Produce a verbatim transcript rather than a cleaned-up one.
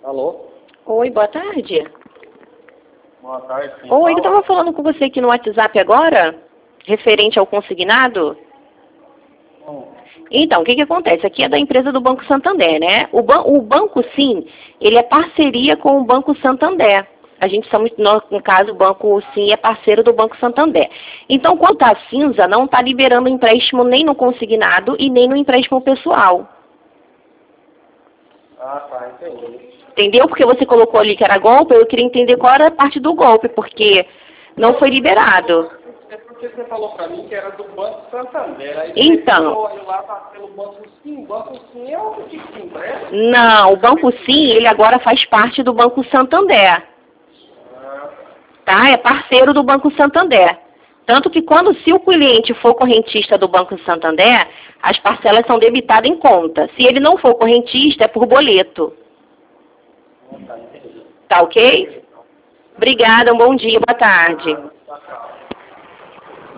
Alô? Oi, boa tarde. Boa tarde. Sim, Oi, eu fala. estava falando com você aqui no WhatsApp agora, referente ao consignado. Hum. Então, o que que acontece? Aqui é da empresa do Banco Santander, né? O, ban o Banco Sim, ele é parceria com o Banco Santander. A gente somos, no, no caso, o Banco Sim é parceiro do Banco Santander. Então, quanto à cinza, não está liberando empréstimo nem no consignado e nem no empréstimo pessoal. Ah, tá, entendi. Entendeu? Porque você colocou ali que era golpe, eu queria entender qual era a parte do golpe, porque não foi liberado. É porque você falou pra mim que era do Banco Santander. Aí Então, você lá tá pelo Banco Sim. O Banco Sim é outro tipo de empresa? não, o Banco Sim, ele agora faz parte do Banco Santander, Ah, tá? É parceiro do Banco Santander. Tanto que quando, se o cliente for correntista do Banco Santander, as parcelas são debitadas em conta. Se ele não for correntista, é por boleto. tá, entendi. Tá ok? Obrigada, um bom dia, boa tarde. Ah, tá, tá.